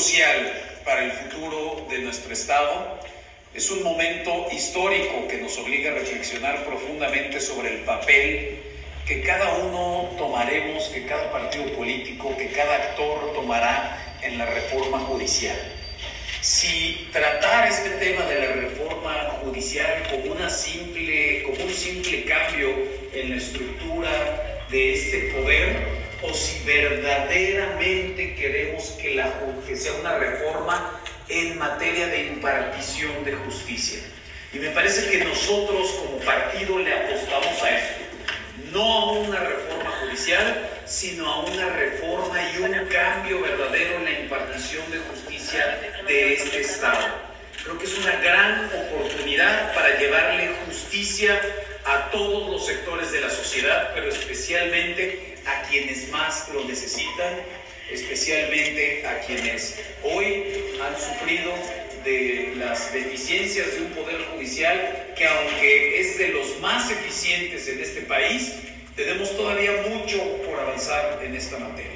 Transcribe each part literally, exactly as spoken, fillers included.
crucial para el futuro de nuestro Estado. Es un momento histórico que nos obliga a reflexionar profundamente sobre el papel que cada uno tomaremos, que cada partido político, que cada actor tomará en la reforma judicial. Si tratar este tema de la reforma judicial como, una simple, como un simple cambio en la estructura de este poder, o si verdaderamente queremos que, la, que sea una reforma en materia de impartición de justicia. Y me parece que nosotros como partido le apostamos a esto, no a una reforma judicial, sino a una reforma y un cambio verdadero en la impartición de justicia de este Estado. Creo que es una gran oportunidad para llevarle justicia a todos los sectores de la sociedad, pero especialmente a quienes más lo necesitan, especialmente a quienes hoy han sufrido de las deficiencias de un poder judicial que, aunque es de los más eficientes en este país, tenemos todavía mucho por avanzar en esta materia.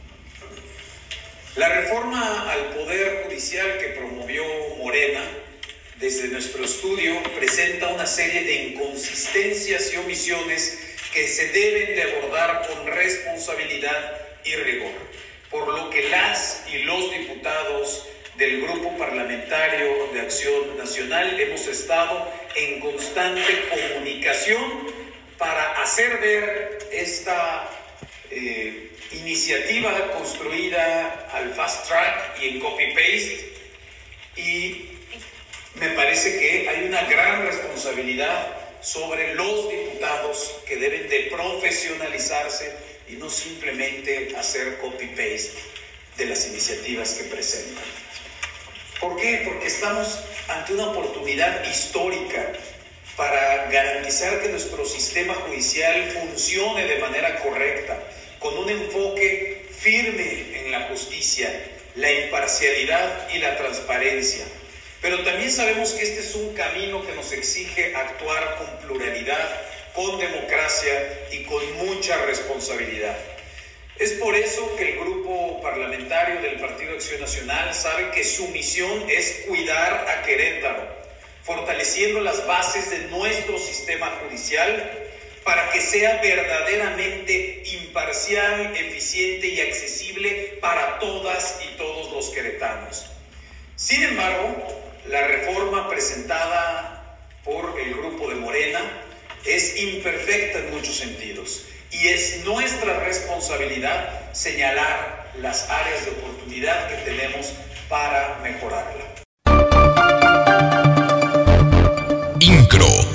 La reforma al Poder Judicial que promovió Morena, desde nuestro estudio, presenta una serie de inconsistencias y omisiones que se deben de abordar con responsabilidad y rigor, por lo que las y los diputados del Grupo Parlamentario de Acción Nacional hemos estado en constante comunicación para hacer ver esta eh, iniciativa construida al fast track y en copy-paste, y me parece que hay una gran responsabilidad sobre los diputados que deben de profesionalizarse y no simplemente hacer copy-paste de las iniciativas que presentan. ¿Por qué? Porque estamos ante una oportunidad histórica para garantizar que nuestro sistema judicial funcione de manera correcta, con un enfoque firme en la justicia, la imparcialidad y la transparencia. Pero también sabemos que este es un camino que nos exige actuar con pluralidad, con democracia y con mucha responsabilidad. Es por eso que el Grupo Parlamentario del Partido Acción Nacional sabe que su misión es cuidar a Querétaro, fortaleciendo las bases de nuestro sistema judicial para que sea verdaderamente imparcial, eficiente y accesible para todas y todos los queretanos. Sin embargo, la reforma presentada por el Grupo de Morena es imperfecta en muchos sentidos y es nuestra responsabilidad señalar las áreas de oportunidad que tenemos para mejorarla. INCRO